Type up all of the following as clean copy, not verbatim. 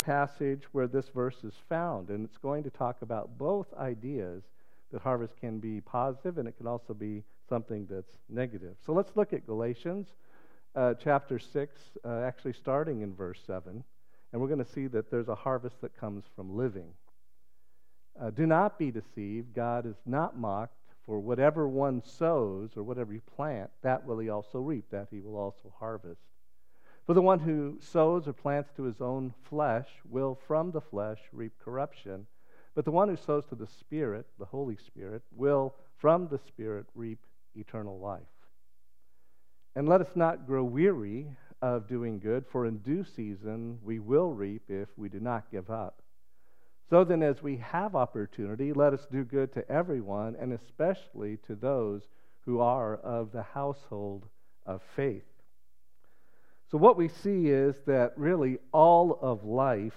passage where this verse is found, and it's going to talk about both ideas, that harvest can be positive and it can also be something that's negative. So let's look at Galatians chapter 6, actually starting in verse 7, and we're going to see that there's a harvest that comes from living. Do not be deceived. God is not mocked, for whatever one sows or whatever you plant, that will he also reap, that he will also harvest. For the one who sows or plants to his own flesh will from the flesh reap corruption, but the one who sows to the Spirit, the Holy Spirit, will from the Spirit reap eternal life. And let us not grow weary of doing good, for in due season we will reap if we do not give up. So then, as we have opportunity, let us do good to everyone, and especially to those who are of the household of faith. So what we see is that really all of life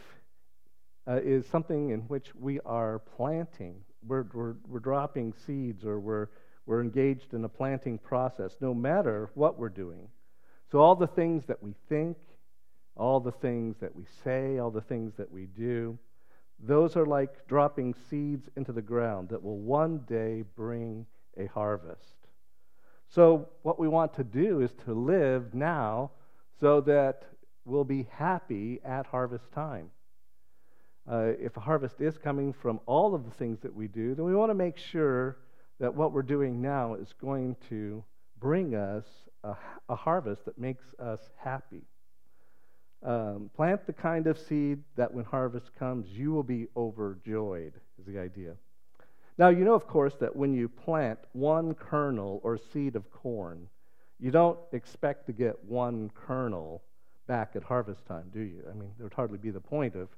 is something in which we are planting. We're dropping seeds, or we're engaged in a planting process, no matter what we're doing. So all the things that we think, all the things that we say, all the things that we do, those are like dropping seeds into the ground that will one day bring a harvest. So what we want to do is to live now so that we'll be happy at harvest time. If a harvest is coming from all of the things that we do, then we want to make sure that what we're doing now is going to bring us a harvest that makes us happy. Plant the kind of seed that when harvest comes, you will be overjoyed, is the idea. Now, you know, of course, that when you plant one kernel or seed of corn, you don't expect to get one kernel back at harvest time, do you? I mean, there would hardly be the point of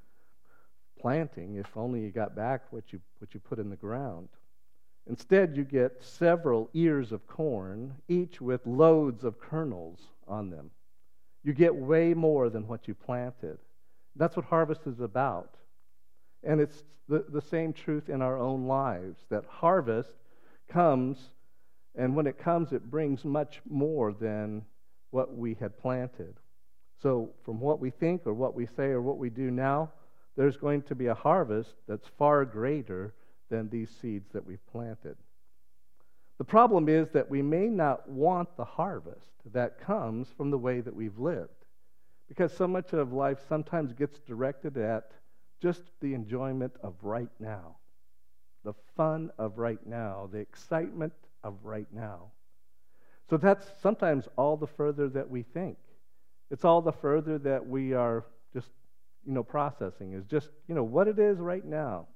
planting if only you got back what you put in the ground. Instead, you get several ears of corn, each with loads of kernels on them. You get way more than what you planted. That's what harvest is about. And it's the same truth in our own lives, that harvest comes, and when it comes, it brings much more than what we had planted. So from what we think or what we say or what we do now, there's going to be a harvest that's far greater than these seeds that we've planted. The problem is that we may not want the harvest that comes from the way that we've lived, because so much of life sometimes gets directed at just the enjoyment of right now, the fun of right now, the excitement of right now. So that's sometimes all the further that we think. It's all the further that we are just, processing, is just, what it is right now.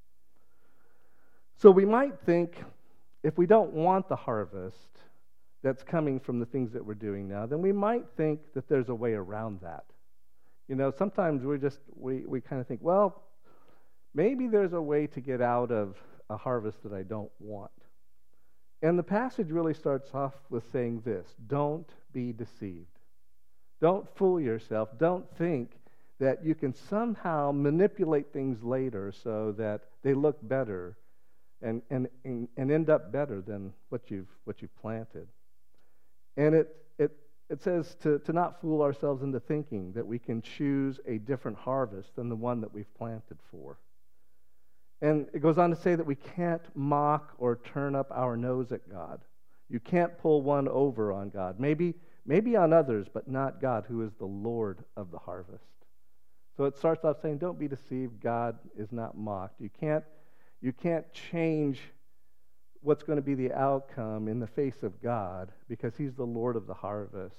So we might think, if we don't want the harvest that's coming from the things that we're doing now, then we might think that there's a way around that. Sometimes we kind of think, well, maybe there's a way to get out of a harvest that I don't want. And the passage really starts off with saying this: don't be deceived. Don't fool yourself. Don't think that you can somehow manipulate things later so that they look better and end up better than what you've planted. And it says to not fool ourselves into thinking that we can choose a different harvest than the one that we've planted for. And it goes on to say that we can't mock or turn up our nose at God. You can't pull one over on God. Maybe on others, but not God, who is the Lord of the harvest. So it starts off saying, don't be deceived. God is not mocked. You can't change what's going to be the outcome in the face of God, because He's the Lord of the harvest.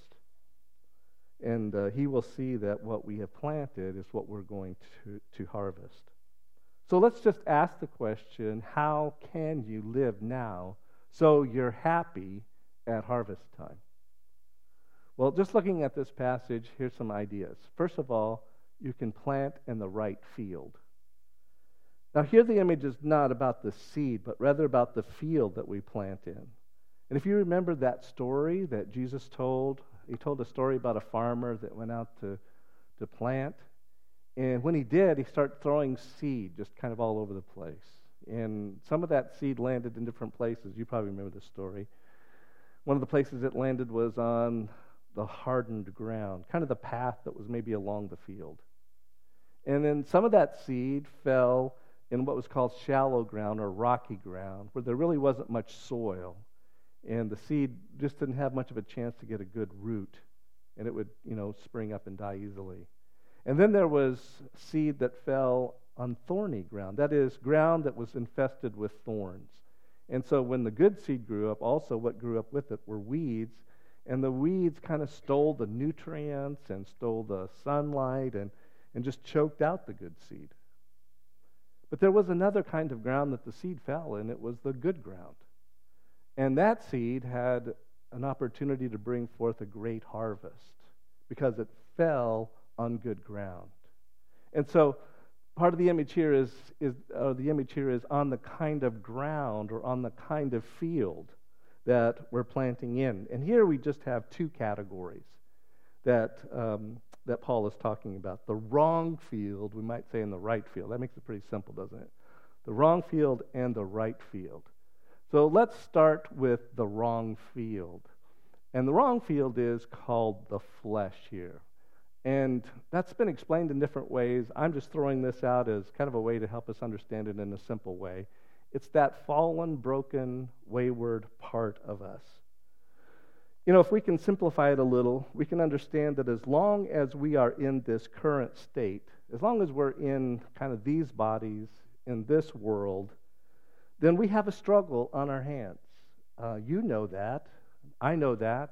And He will see that what we have planted is what we're going to harvest. So let's just ask the question, how can you live now so you're happy at harvest time? Well, just looking at this passage, here's some ideas. First of all, you can plant in the right field. Now, here the image is not about the seed, but rather about the field that we plant in. And if you remember that story that Jesus told, He told a story about a farmer that went out to plant. And when he did, he started throwing seed just kind of all over the place. And some of that seed landed in different places. You probably remember this story. One of the places it landed was on the hardened ground, kind of the path that was maybe along the field. And then some of that seed fell in what was called shallow ground or rocky ground, where there really wasn't much soil. And the seed just didn't have much of a chance to get a good root. And it would, spring up and die easily. And then there was seed that fell on thorny ground. That is, ground that was infested with thorns. And so when the good seed grew up, also what grew up with it were weeds. And the weeds kind of stole the nutrients and stole the sunlight and just choked out the good seed. But there was another kind of ground that the seed fell in. It was the good ground. And that seed had an opportunity to bring forth a great harvest because it fell on good ground. And so part of the image here is on the kind of ground or on the kind of field that we're planting in. And here we just have two categories that Paul is talking about. The wrong field, we might say, and the right field. That makes it pretty simple, doesn't it? The wrong field and the right field. So let's start with the wrong field. And the wrong field is called the flesh here. And that's been explained in different ways. I'm just throwing this out as kind of a way to help us understand it in a simple way. It's that fallen, broken, wayward part of us. If we can simplify it a little, we can understand that as long as we are in this current state, as long as we're in kind of these bodies, in this world, then we have a struggle on our hands. You know that. I know that.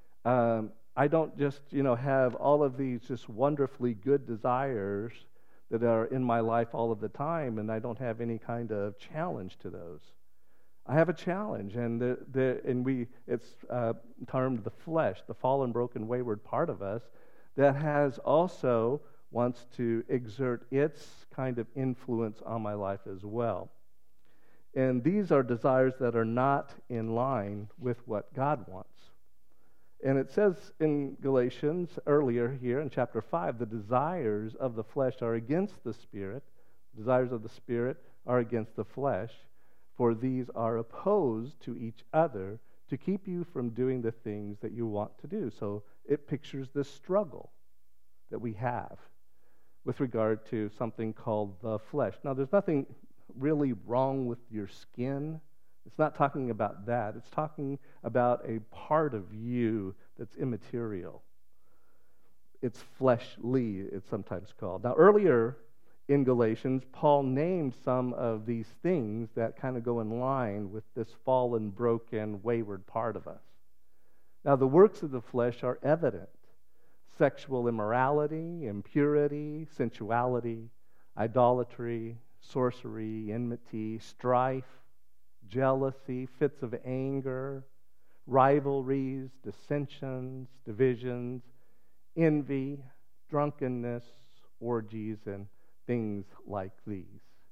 I don't just, have all of these just wonderfully good desires that are in my life all of the time, and I don't have any kind of challenge to those. I have a challenge, and it's termed the flesh, the fallen, broken, wayward part of us that has also wants to exert its kind of influence on my life as well. And these are desires that are not in line with what God wants. And it says in Galatians earlier here in chapter 5, the desires of the flesh are against the Spirit. The desires of the Spirit are against the flesh, for these are opposed to each other to keep you from doing the things that you want to do. So it pictures this struggle that we have with regard to something called the flesh. Now, there's nothing really wrong with your skin. It's not talking about that. It's talking about a part of you that's immaterial. It's fleshly, it's sometimes called. Now, earlier in Galatians, Paul named some of these things that kind of go in line with this fallen, broken, wayward part of us. Now, the works of the flesh are evident. Sexual immorality, impurity, sensuality, idolatry, sorcery, enmity, strife, jealousy, fits of anger, rivalries, dissensions, divisions, envy, drunkenness, orgies, and things like these.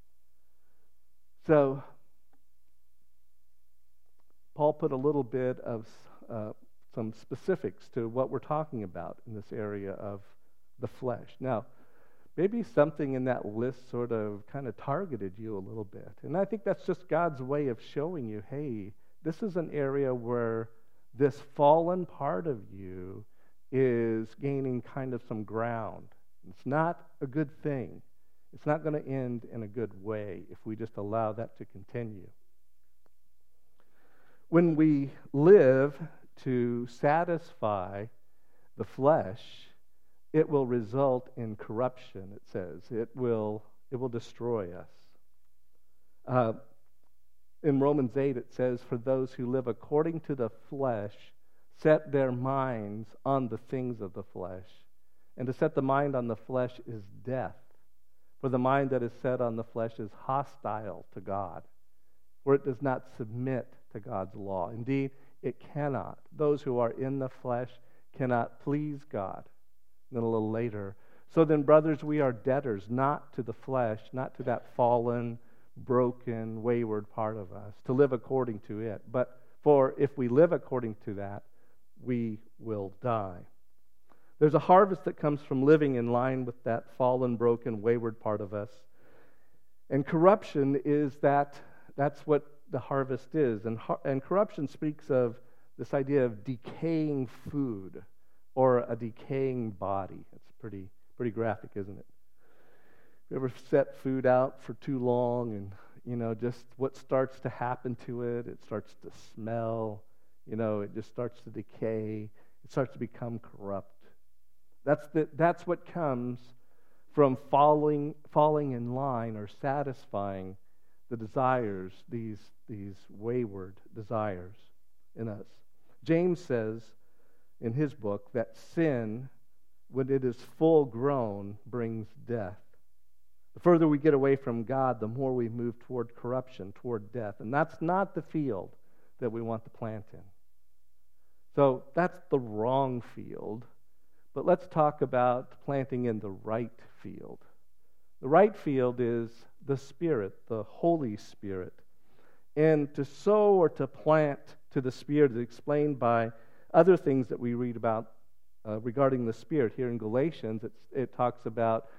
So, Paul put a little bit of some specifics to what we're talking about in this area of the flesh. Now, maybe something in that list sort of kind of targeted you a little bit. And I think that's just God's way of showing you, hey, this is an area where this fallen part of you is gaining kind of some ground. It's not a good thing. It's not going to end in a good way if we just allow that to continue. When we live to satisfy the flesh, it will result in corruption, it says. It will destroy us. In Romans 8, it says, for those who live according to the flesh, set their minds on the things of the flesh. And to set the mind on the flesh is death. For the mind that is set on the flesh is hostile to God, for it does not submit to God's law. Indeed, it cannot. Those who are in the flesh cannot please God. And then a little later, so then, brothers, we are debtors, not to the flesh, not to that fallen, broken, wayward part of us, to live according to it. But for if we live according to that, we will die. There's a harvest that comes from living in line with that fallen, broken, wayward part of us. And corruption is that's what the harvest is. And corruption speaks of this idea of decaying food or a decaying body. It's pretty graphic, isn't it? You ever set food out for too long and, just what starts to happen to it? It starts to smell. It just starts to decay. It starts to become corrupt. That's what comes from falling in line or satisfying the desires, these wayward desires in us. James says in his book that sin, when it is full grown, brings death. The further we get away from God, the more we move toward corruption, toward death. And that's not the field that we want to plant in. So that's the wrong field. But let's talk about planting in the right field. The right field is the Spirit, the Holy Spirit. And to sow or to plant to the Spirit is explained by other things that we read about regarding the Spirit. Here in Galatians, it talks about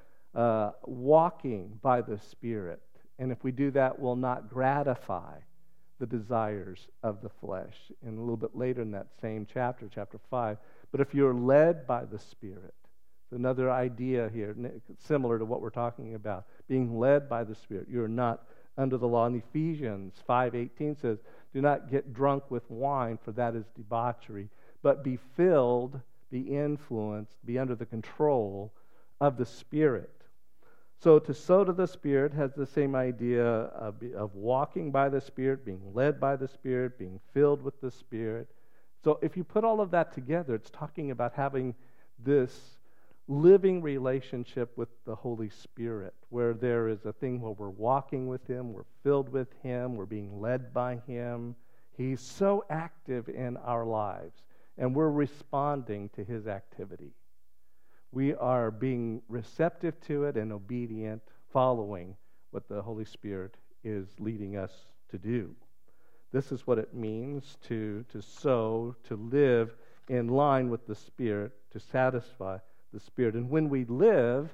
walking by the Spirit. And if we do that, we'll not gratify the desires of the flesh. And a little bit later in that same chapter, chapter 5. But if you're led by the Spirit, another idea here, similar to what we're talking about, being led by the Spirit. You're not under the law. And Ephesians 5:18 says, do not get drunk with wine, for that is debauchery, but be filled, be influenced, be under the control of the Spirit. So to sow to the Spirit has the same idea of walking by the Spirit, being led by the Spirit, being filled with the Spirit. So if you put all of that together, it's talking about having this living relationship with the Holy Spirit, where there is a thing where we're walking with Him, we're filled with Him, we're being led by Him. He's so active in our lives, and we're responding to His activity. We are being receptive to it and obedient, following what the Holy Spirit is leading us to do. This is what it means to sow, to live in line with the Spirit, to satisfy the Spirit. And when we live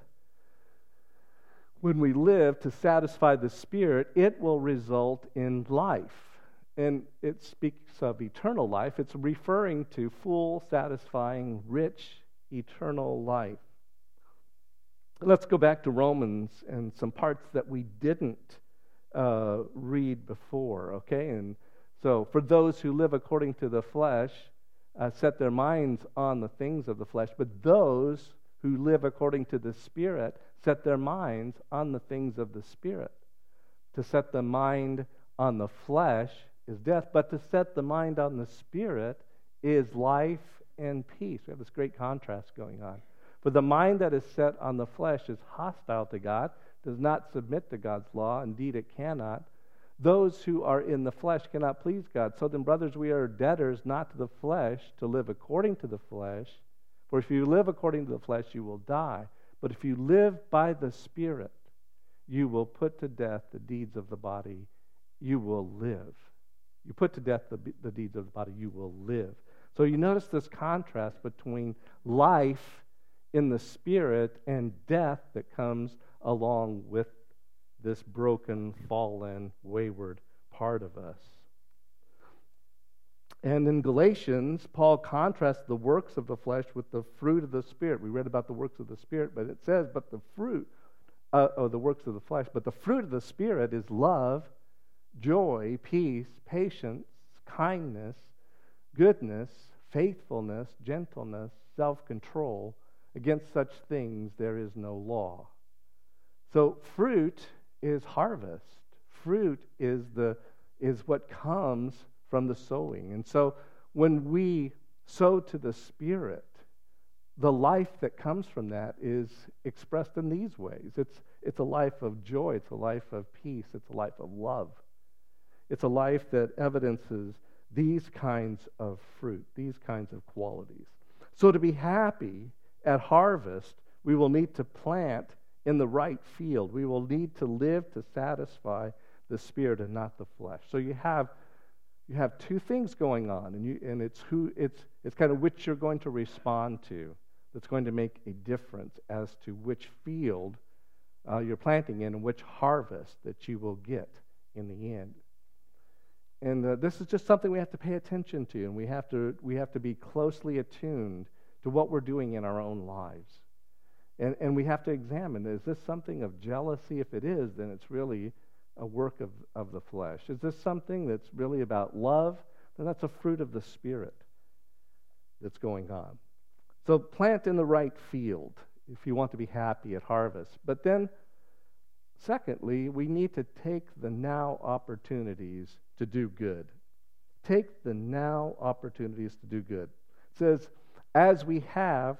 to satisfy the Spirit, it will result in life. And it speaks of eternal life. It's referring to full, satisfying, rich, eternal life. Let's go back to Romans and some parts that we didn't read before, okay? And so, for those who live according to the flesh, set their minds on the things of the flesh, but those who live according to the Spirit set their minds on the things of the Spirit. To set the mind on the flesh is death, but to set the mind on the Spirit is life and peace. We have this great contrast going on. For the mind that is set on the flesh is hostile to God, does not submit to God's law. Indeed, it cannot. Those who are in the flesh cannot please God. So then, brothers, we are debtors not to the flesh, to live according to the flesh. For if you live according to the flesh, you will die. But if you live by the Spirit, you will put to death the deeds of the body. You will live. You put to death the deeds of the body. You will live. So you notice this contrast between life in the Spirit and death that comes along with this broken, fallen, wayward part of us. And in Galatians, Paul contrasts the works of the flesh with the fruit of the Spirit. We read about the works of the Spirit, but it says, but the fruit of the works of the flesh, but the fruit of the Spirit is love, joy, peace, patience, kindness, goodness, faithfulness, gentleness, self-control. Against such things there is no law. So fruit is harvest. Fruit is what comes from the sowing. And so when we sow to the Spirit, the life that comes from that is expressed in these ways. It's a life of joy. It's a life of peace. It's a life of love. It's a life that evidences these kinds of fruit, these kinds of qualities. So to be happy at harvest, we will need to plant in the right field. We will need to live to satisfy the Spirit and not the flesh. So you have two things going on, and it's kind of which you're going to respond to that's going to make a difference as to which field you're planting in and which harvest that you will get in the end. And this is just something we have to pay attention to, and we have to be closely attuned to what we're doing in our own lives. And we have to examine, is this something of jealousy? If it is, then it's really a work of the flesh. Is this something that's really about love? Then that's a fruit of the Spirit that's going on. So plant in the right field if you want to be happy at harvest. But then, secondly, we need to take the now opportunities to do good. Take the now opportunities to do good. It says, as we have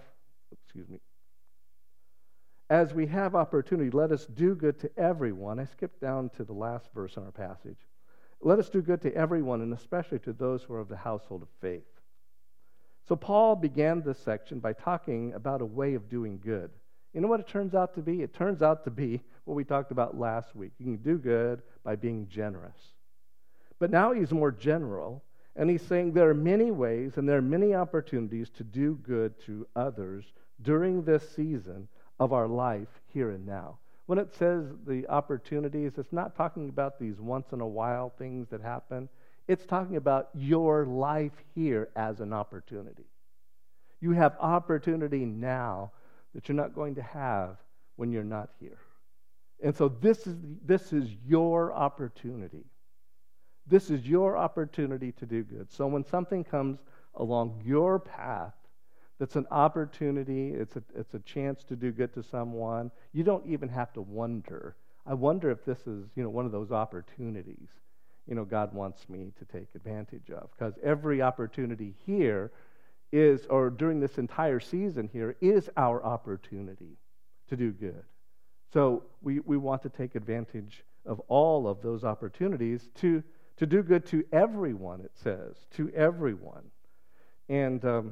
opportunity, let us do good to everyone. I skipped down to the last verse in our passage. Let us do good to everyone, and especially to those who are of the household of faith. So Paul began this section by talking about a way of doing good. You know what it turns out to be? It turns out to be what we talked about last week. You can do good by being generous. But now he's more general, and he's saying there are many ways and there are many opportunities to do good to others during this season of our life here and now. When it says the opportunities, it's not talking about these once-in-a-while things that happen. It's talking about your life here as an opportunity. You have opportunity now that you're not going to have when you're not here. And so this is your opportunity. This is your opportunity to do good. So when something comes along your path that's an opportunity, it's a chance to do good to someone, you don't even have to wonder. I wonder if this is, one of those opportunities, God wants me to take advantage of. Because every opportunity here is, or during this entire season here, is our opportunity to do good. So we want to take advantage of all of those opportunities to do good to everyone, it says, to everyone. And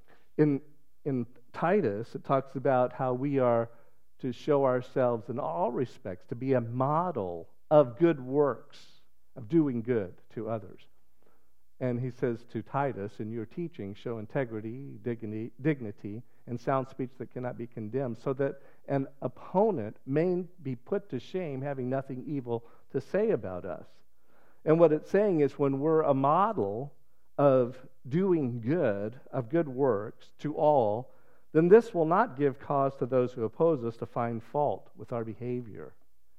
in Titus, it talks about how we are to show ourselves in all respects to be a model of good works, of doing good to others. And he says to Titus, in your teaching, show integrity, dignity, and sound speech that cannot be condemned, so that an opponent may be put to shame, having nothing evil to say about us. And what it's saying is when we're a model of doing good, of good works to all, then this will not give cause to those who oppose us to find fault with our behavior.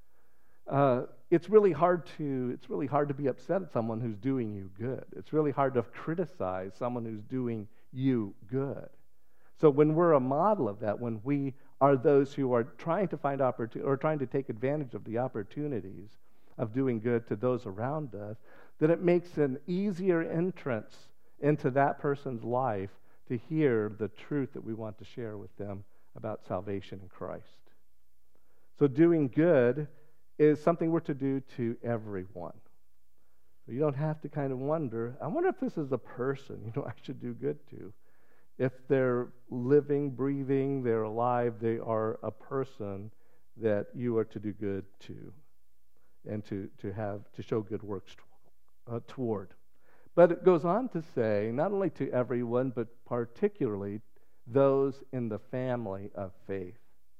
It's really hard to be upset at someone who's doing you good. It's really hard to criticize someone who's doing you good. So when we're a model of that, when we are those who are trying to find opportunity or trying to take advantage of the opportunities of doing good to those around us, then it makes an easier entrance into that person's life to hear the truth that we want to share with them about salvation in Christ. So doing good is something we're to do to everyone. So you don't have to kind of wonder, I wonder if this is a person, I should do good to. If they're living, breathing, they're alive, they are a person that you are to do good to and to show good works toward. But it goes on to say, not only to everyone, but particularly those in the family of faith.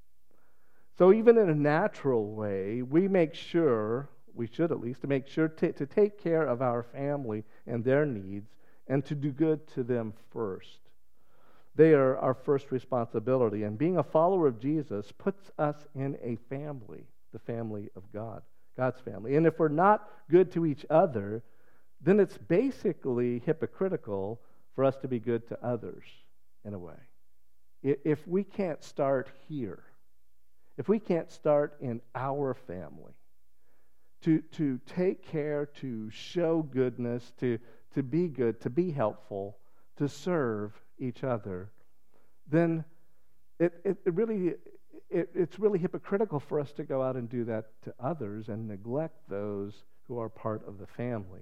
So even in a natural way, we should at least make sure to take care of our family and their needs and to do good to them first. They are our first responsibility. And being a follower of Jesus puts us in a family, the family of God, God's family. And if we're not good to each other, then it's basically hypocritical for us to be good to others in a way. If we can't start here, if we can't start in our family, to take care, to show goodness, to be good, to be helpful, to serve each other, then it's really hypocritical for us to go out and do that to others and neglect those who are part of the family.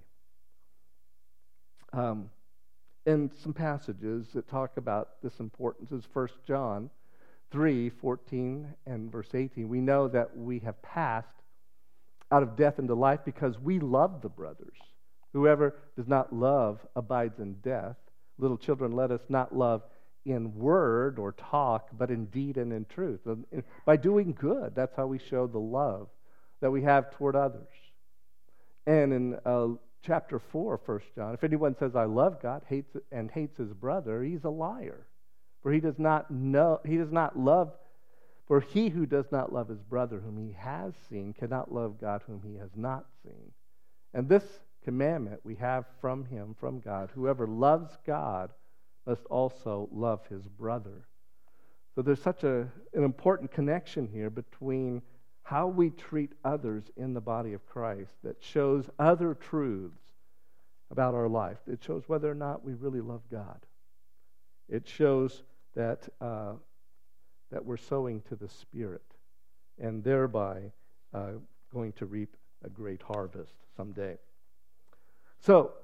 In some passages that talk about this importance is 1 John 3:14 and verse 18. We know that we have passed out of death into life because we love the brothers. Whoever does not love abides in death. Little children, let us not love in word or talk, but in deed and in truth. By doing good, that's how we show the love that we have toward others. And in chapter 4, 1 John, if anyone says, I love God, hates his brother, he's a liar. For he does not love For he who does not love his brother whom he has seen cannot love God whom he has not seen. And this commandment we have from him, from God. Whoever loves God must also love his brother. So there's such an important connection here between how we treat others in the body of Christ that shows other truths about our life. It shows whether or not we really love God. It shows that that we're sowing to the Spirit and thereby going to reap a great harvest someday. So,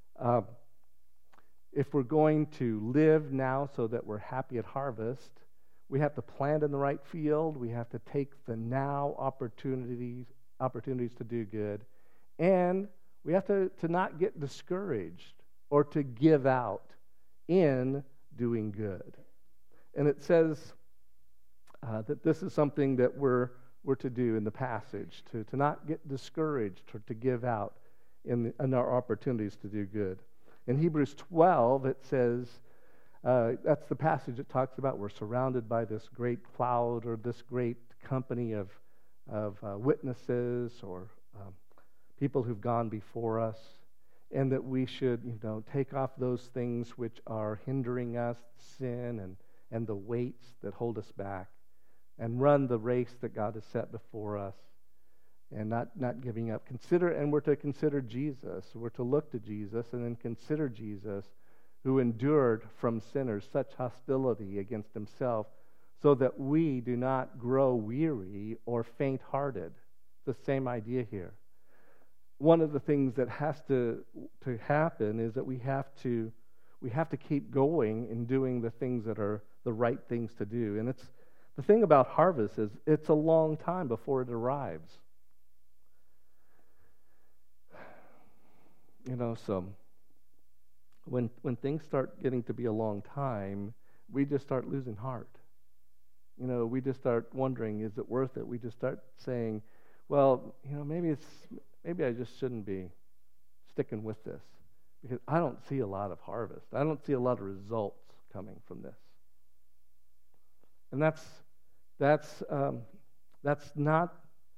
if we're going to live now so that we're happy at harvest, we have to plant in the right field. We have to take the now opportunities to do good. And we have to not get discouraged or to give out in doing good. And it says that this is something that we're to do in the passage, to not get discouraged or to give out in our opportunities to do good. In Hebrews 12, it says, that's the passage it talks about, we're surrounded by this great cloud or this great company of witnesses or people who've gone before us, and that we should, take off those things which are hindering us, sin and the weights that hold us back, and run the race that God has set before us, and not giving up. We're to consider Jesus. We're to look to Jesus and then consider Jesus, who endured from sinners such hostility against himself, so that we do not grow weary or faint-hearted. The same idea here. One of the things that has to happen is that we have to keep going and doing the things that are the right things to do. And the thing about harvest is it's a long time before it arrives. So when things start getting to be a long time, we just start losing heart. We just start wondering, is it worth it? We just start saying, well, maybe I just shouldn't be sticking with this, because I don't see a lot of harvest. I don't see a lot of results coming from this. And that's not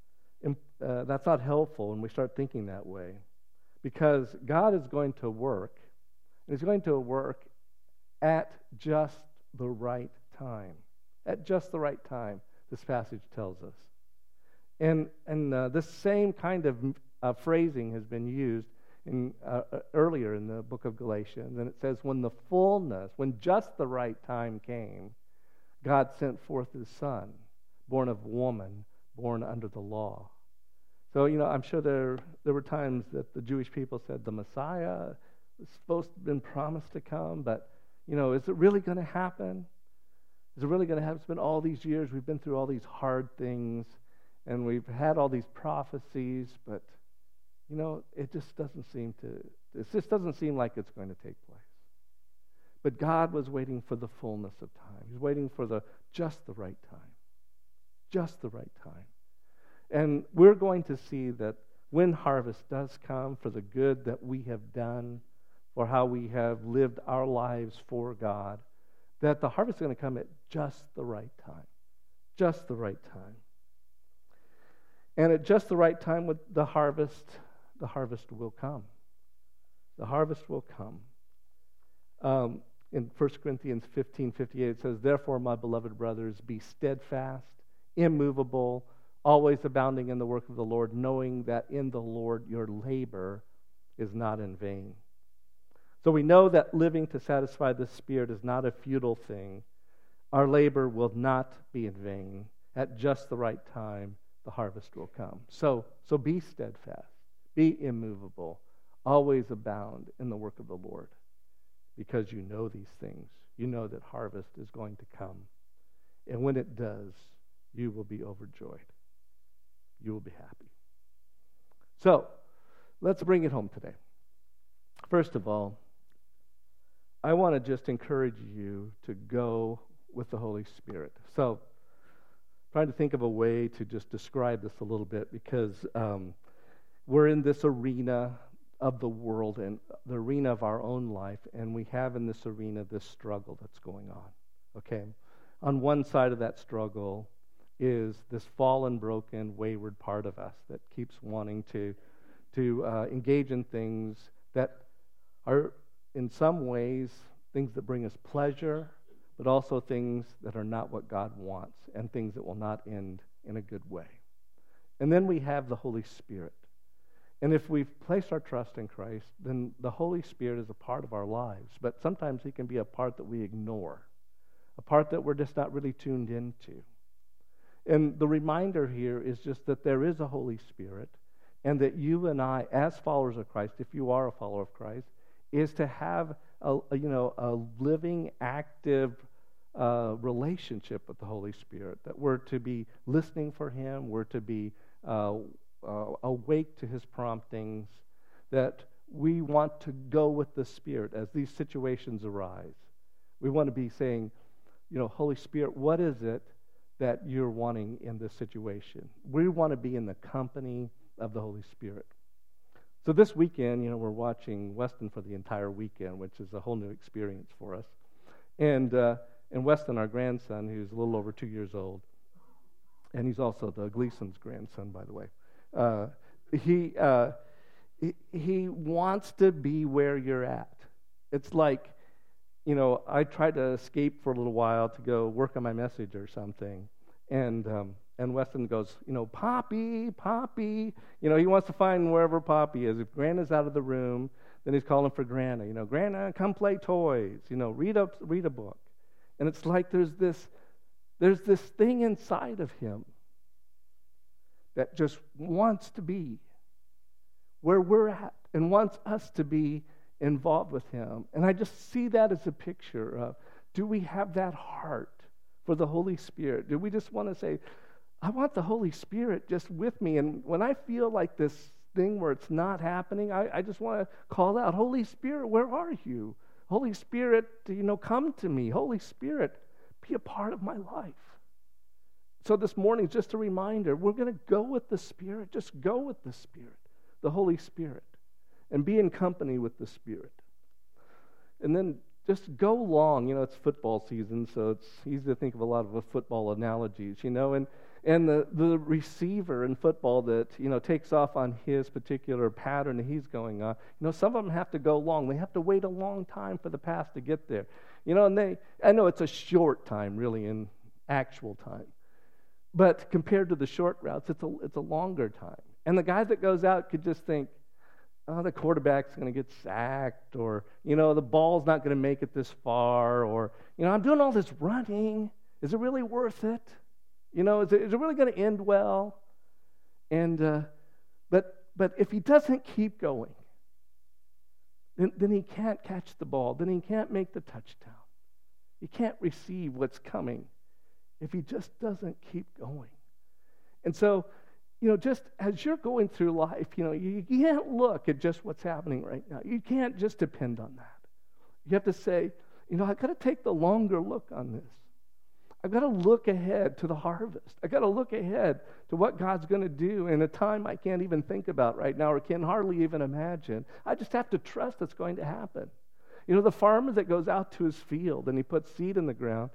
helpful when we start thinking that way, because God is going to work, and He's going to work at just the right time. At just the right time, this passage tells us. And this same kind of phrasing has been used earlier in the book of Galatians, and it says, when just the right time came, God sent forth His Son, born of woman, born under the law. So, I'm sure there were times that the Jewish people said the Messiah was supposed to have been promised to come, but, is it really going to happen? Is it really going to happen? It's been all these years, we've been through all these hard things, and we've had all these prophecies, but, it just doesn't seem like it's going to take place. But God was waiting for the fullness of time. He's waiting for just the right time. Just the right time. And we're going to see that when harvest does come for the good that we have done, for how we have lived our lives for God, that the harvest is going to come at just the right time. Just the right time. And at just the right time with the harvest will come. The harvest will come. In 1 Corinthians 15:58, it says, "Therefore, my beloved brothers, be steadfast, immovable, always abounding in the work of the Lord, knowing that in the Lord your labor is not in vain." So we know that living to satisfy the Spirit is not a futile thing. Our labor will not be in vain. At just the right time, the harvest will come. So be steadfast, be immovable, always abound in the work of the Lord, because you know these things. You know that harvest is going to come. And when it does, you will be overjoyed. You will be happy. So, let's bring it home today. First of all, I want to just encourage you to go with the Holy Spirit. So, trying to think of a way to just describe this a little bit, because we're in this arena of the world and the arena of our own life, and we have in this arena this struggle that's going on. Okay? On one side of that struggle, is this fallen, broken, wayward part of us that keeps wanting to engage in things that are, in some ways, things that bring us pleasure, but also things that are not what God wants and things that will not end in a good way. And then we have the Holy Spirit. And if we've placed our trust in Christ, then the Holy Spirit is a part of our lives. But sometimes He can be a part that we ignore, a part that we're just not really tuned into. And the reminder here is just that there is a Holy Spirit, and that you and I, as followers of Christ, if you are a follower of Christ, is to have a living, active relationship with the Holy Spirit. That we're to be listening for Him, we're to be awake to His promptings, that we want to go with the Spirit as these situations arise. We want to be saying, Holy Spirit, what is it that you're wanting in this situation? We want to be in the company of the Holy Spirit. So this weekend, we're watching Weston for the entire weekend, which is a whole new experience for us. And Weston, our grandson, who's a little over 2 years old, and he's also the Gleason's grandson, by the way, he wants to be where you're at. It's like, I tried to escape for a little while to go work on my message or something, and Weston goes, Poppy, Poppy. He wants to find wherever Poppy is. If Grandma's out of the room, then he's calling for Grandma. Grandma, come play toys. Read a book. And it's like there's this thing inside of him that just wants to be where we're at and wants us to be involved with Him. And I just see that as a picture of, do we have that heart for the Holy Spirit? Do we just want to say, I want the Holy Spirit just with me, and when I feel like this thing where it's not happening, I just want to call out, Holy Spirit, where are you? Holy Spirit, come to me. Holy Spirit, be a part of my life. So this morning, just a reminder, we're going to go with the Spirit. Just go with the Spirit, the Holy Spirit, and be in company with the Spirit. And then just go long. It's football season, so it's easy to think of a lot of football analogies, and the receiver in football that, takes off on his particular pattern that he's going on, some of them have to go long. They have to wait a long time for the pass to get there. And I know it's a short time, really, in actual time. But compared to the short routes, it's a longer time. And the guy that goes out could just think, oh, the quarterback's going to get sacked, or, the ball's not going to make it this far, or, I'm doing all this running. Is it really worth it? Is it really going to end well? And but if he doesn't keep going, then he can't catch the ball. Then he can't make the touchdown. He can't receive what's coming if he just doesn't keep going. And so, just as you're going through life, you can't look at just what's happening right now. You can't just depend on that. You have to say, I've got to take the longer look on this. I've got to look ahead to the harvest. I've got to look ahead to what God's going to do in a time I can't even think about right now or can hardly even imagine. I just have to trust it's going to happen. The farmer that goes out to his field and he puts seed in the ground,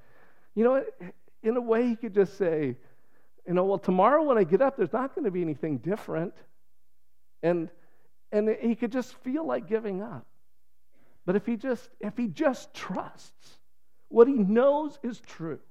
in a way he could just say, well, tomorrow when I get up, there's not going to be anything different. And he could just feel like giving up. But if he just trusts what he knows is true,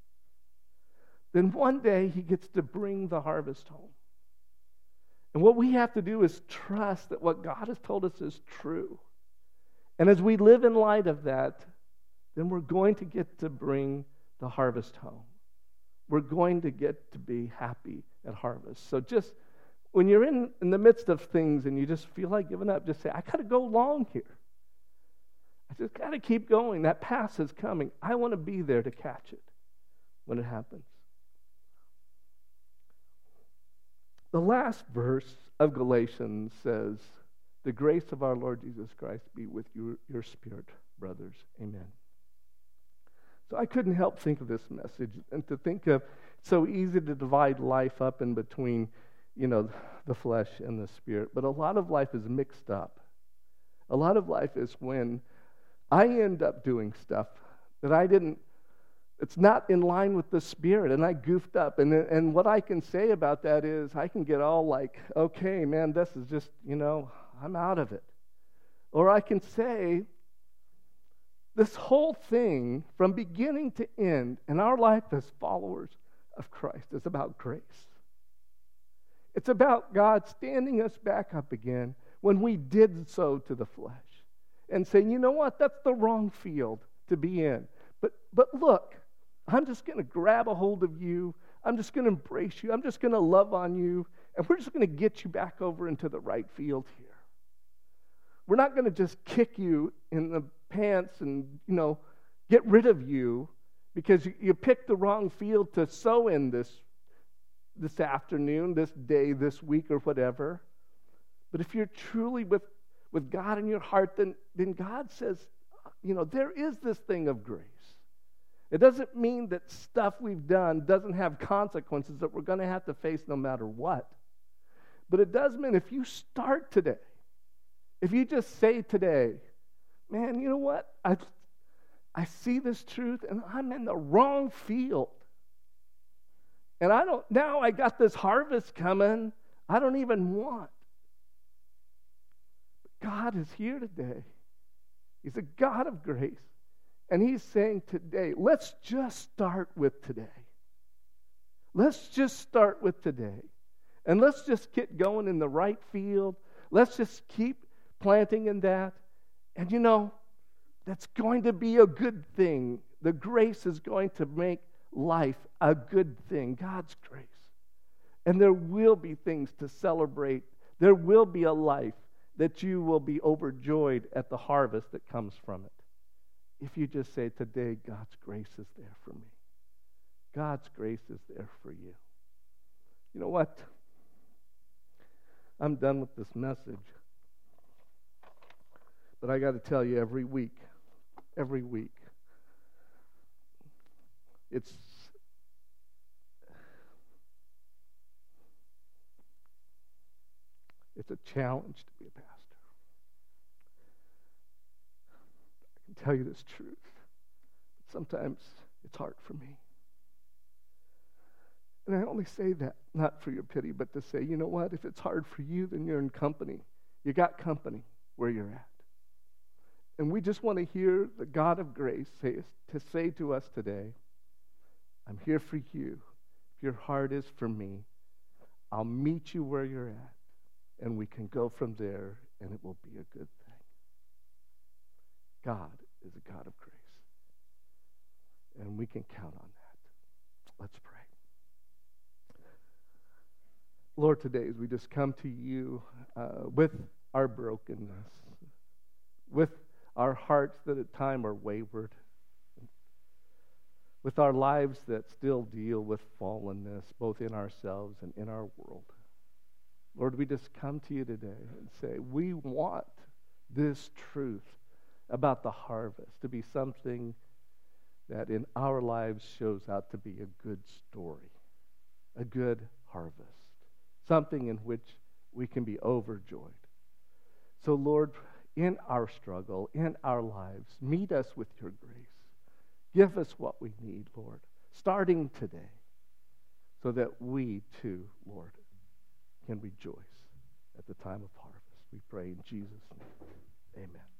then one day he gets to bring the harvest home. And what we have to do is trust that what God has told us is true. And as we live in light of that, then we're going to get to bring the harvest home. We're going to get to be happy at harvest. So just when you're in the midst of things and you just feel like giving up, just say, I got to go long here. I just got to keep going. That pass is coming. I want to be there to catch it when it happens. The last verse of Galatians says, the grace of our Lord Jesus Christ be with your spirit, brothers. Amen. So I couldn't help think of this message and to think of, it's so easy to divide life up in between, the flesh and the spirit. But a lot of life is mixed up. A lot of life is when I end up doing stuff that I didn't It's not in line with the Spirit, and I goofed up. And what I can say about that is I can get all like, okay, man, this is just, I'm out of it. Or I can say, this whole thing, from beginning to end, in our life as followers of Christ, is about grace. It's about God standing us back up again when we did so to the flesh and saying, you know what, that's the wrong field to be in. But look, I'm just going to grab a hold of you. I'm just going to embrace you. I'm just going to love on you. And we're just going to get you back over into the right field here. We're not going to just kick you in the pants and, get rid of you because you picked the wrong field to sow in this afternoon, this day, this week, or whatever. But if you're truly with God in your heart, then God says, there is this thing of grace. It doesn't mean that stuff we've done doesn't have consequences that we're going to have to face no matter what. But it does mean if you start today, if you just say today, man, you know what? I see this truth and I'm in the wrong field. And now I got this harvest coming I don't even want. But God is here today. He's a God of grace. And He's saying today, let's just start with today. Let's just start with today. And let's just get going in the right field. Let's just keep planting in that. And that's going to be a good thing. The grace is going to make life a good thing, God's grace. And there will be things to celebrate. There will be a life that you will be overjoyed at the harvest that comes from it. If you just say, today, God's grace is there for me. God's grace is there for you. You know what? I'm done with this message. But I got to tell you, every week, it's a challenge to be a pastor. I can tell you this truth. But sometimes it's hard for me. And I only say that not for your pity, but to say, you know what? If it's hard for you, then you're in company. You got company where you're at. And we just want to hear the God of grace say to us today, I'm here for you. If your heart is for me, I'll meet you where you're at. And we can go from there, and it will be a good thing. God is a God of grace. And we can count on that. Let's pray. Lord, today as we just come to you with our brokenness, with our hearts that at times are wayward, with our lives that still deal with fallenness, both in ourselves and in our world. Lord, we just come to you today and say, we want this truth about the harvest to be something that in our lives shows out to be a good story, a good harvest, something in which we can be overjoyed. So, Lord, in our struggle, in our lives, meet us with your grace. Give us what we need, Lord, starting today, so that we too, Lord, can rejoice at the time of harvest. We pray in Jesus' name. Amen.